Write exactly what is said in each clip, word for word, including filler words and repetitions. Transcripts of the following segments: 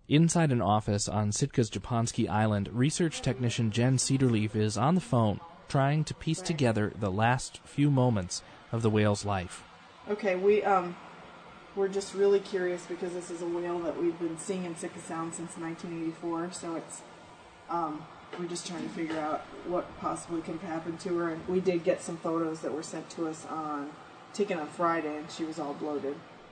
Inside an office on Sitka's Japonski Island, research technician Jen Cedarleaf is on the phone, trying to piece together the last few moments of the whale's life. Okay, we, um, we're just really curious because this is a whale that we've been seeing in Sitka Sound since nineteen eighty-four, so it's, um, we're just trying to figure out what possibly could have happened to her. And we did get some photos that were sent to us on, taken on Friday, and she was all bloated.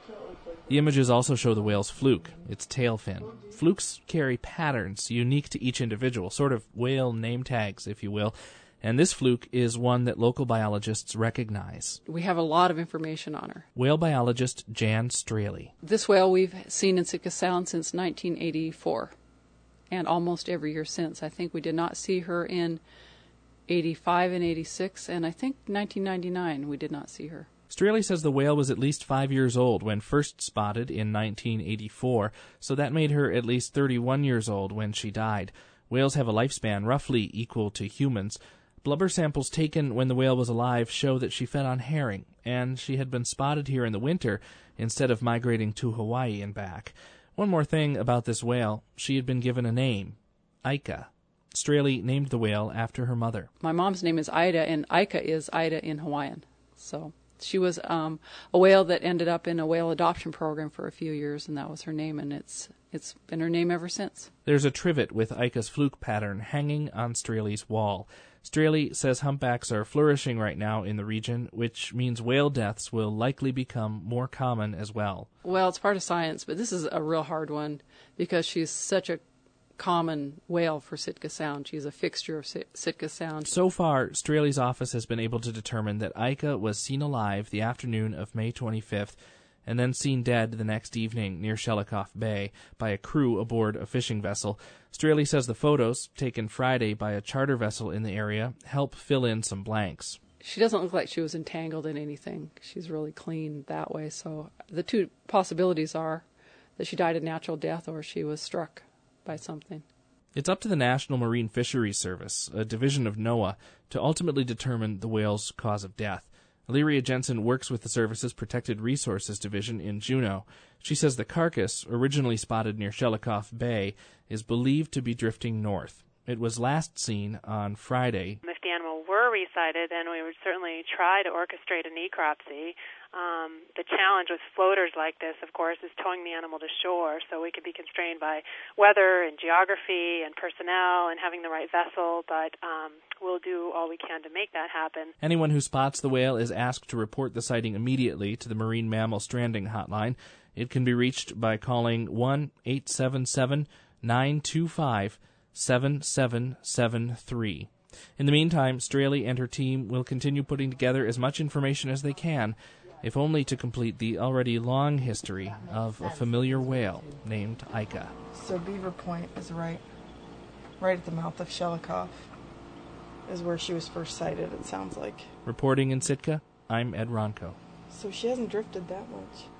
The images also show the whale's fluke, its tail fin. Flukes carry patterns unique to each individual, sort of whale name tags, if you will, and this fluke is one that local biologists recognize. We have a lot of information on her. Whale biologist Jan Straley. This whale we've seen in Sitka Sound since nineteen eighty-four, and almost every year since. I think we did not see her in eighty-five and eighty-six, and I think nineteen ninety-nine we did not see her. Straley says the whale was at least five years old when first spotted in nineteen eighty-four, so that made her at least thirty-one years old when she died. Whales have a lifespan roughly equal to humans. Blubber samples taken when the whale was alive show that she fed on herring, and she had been spotted here in the winter instead of migrating to Hawaii and back. One more thing about this whale, she had been given a name, Ika. Straley named the whale after her mother. My mom's name is Ida, and Ika is Ida in Hawaiian, so... She was um, a whale that ended up in a whale adoption program for a few years, and that was her name, and it's it's been her name ever since. There's a trivet with Ika's fluke pattern hanging on Straley's wall. Straley says humpbacks are flourishing right now in the region, which means whale deaths will likely become more common as well. Well, it's part of science, but this is a real hard one because she's such a common whale for Sitka Sound. She's a fixture of Sitka Sound. So far, Straley's office has been able to determine that Ika was seen alive the afternoon of May twenty-fifth and then seen dead the next evening near Shelikof Bay by a crew aboard a fishing vessel. Straley says the photos, taken Friday by a charter vessel in the area, help fill in some blanks. She doesn't look like she was entangled in anything. She's really clean that way. So the two possibilities are that she died a natural death or she was struck by something. It's up to the National Marine Fisheries Service, a division of NOAA, to ultimately determine the whale's cause of death. Illyria Jensen works with the service's Protected Resources Division in Juneau. She says the carcass, originally spotted near Shelikof Bay, is believed to be drifting north. It was last seen on Friday. If the animal were resighted, then we would certainly try to orchestrate a necropsy. Um, the challenge with floaters like this, of course, is towing the animal to shore, so we could be constrained by weather and geography and personnel and having the right vessel, but um, we'll do all we can to make that happen. Anyone who spots the whale is asked to report the sighting immediately to the Marine Mammal Stranding Hotline. It can be reached by calling one eight seven seven, nine two five, seven seven seven three. In the meantime, Straley and her team will continue putting together as much information as they can, if only to complete the already long history of a familiar whale named Ika. So Beaver Point is right, right at the mouth of Shelikof, is where she was first sighted, it sounds like. Reporting in Sitka, I'm Ed Ronco. So she hasn't drifted that much.